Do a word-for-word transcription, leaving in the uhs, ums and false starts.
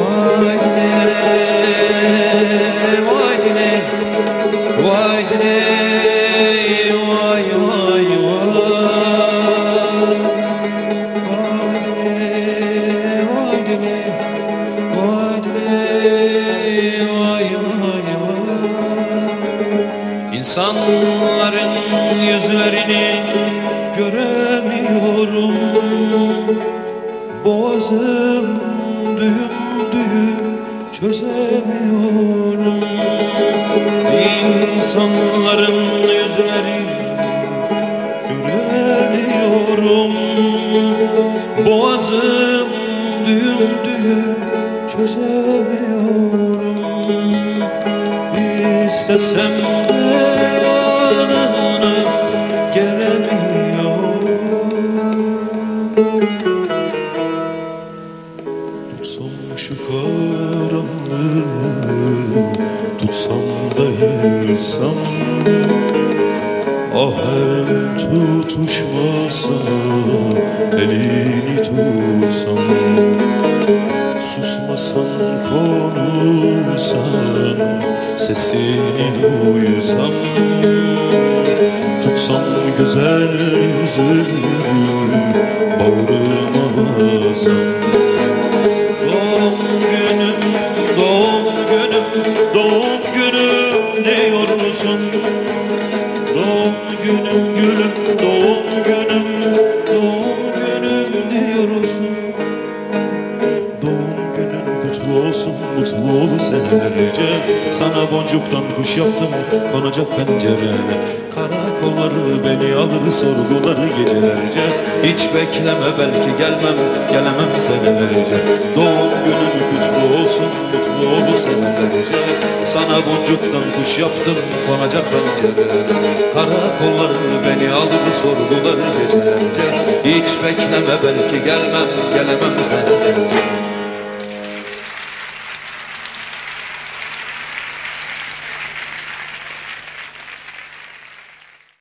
Vay dile, vay dile, vay dile, vay vay vay. Vay dile, vay dile, vay vay vay. İnsanların yüzlerini göremiyorum. Boğazım düğüm düğüm çözemiyorum. İnsanların yüzleri göremiyorum. Boğazım düğüm düğüm çözemiyorum. İstesem de yanına gelemiyorum. Tutsam şu karanlığı, tutsam da yırsam, ah her tutuşmasa elini tutsam, susmasan konuşsan, sesini duysam, tutsam güzel yüzünü bağrıma basam. Doğum günüm, doğum günüm, doğum günüm diyorsun. Doğum günüm gülüm, doğum günüm, doğum günüm diyorsun. Doğum günün kutlu olsun, mutlu ol senelerce. Sana boncuktan kuş yaptım, konacak pencerene. Karakolları beni alır, sorguları gecelerce. Hiç bekleme, belki gelmem, gelemem senelerce. Doğum günün kutlu olsun, mutlu ol senelerce. Sana boncuktan kuş yaptım, konacak pencerene. Karakolları beni alır, sorguları gecelerce. Hiç bekleme, belki gelmem, gelemem senelerce.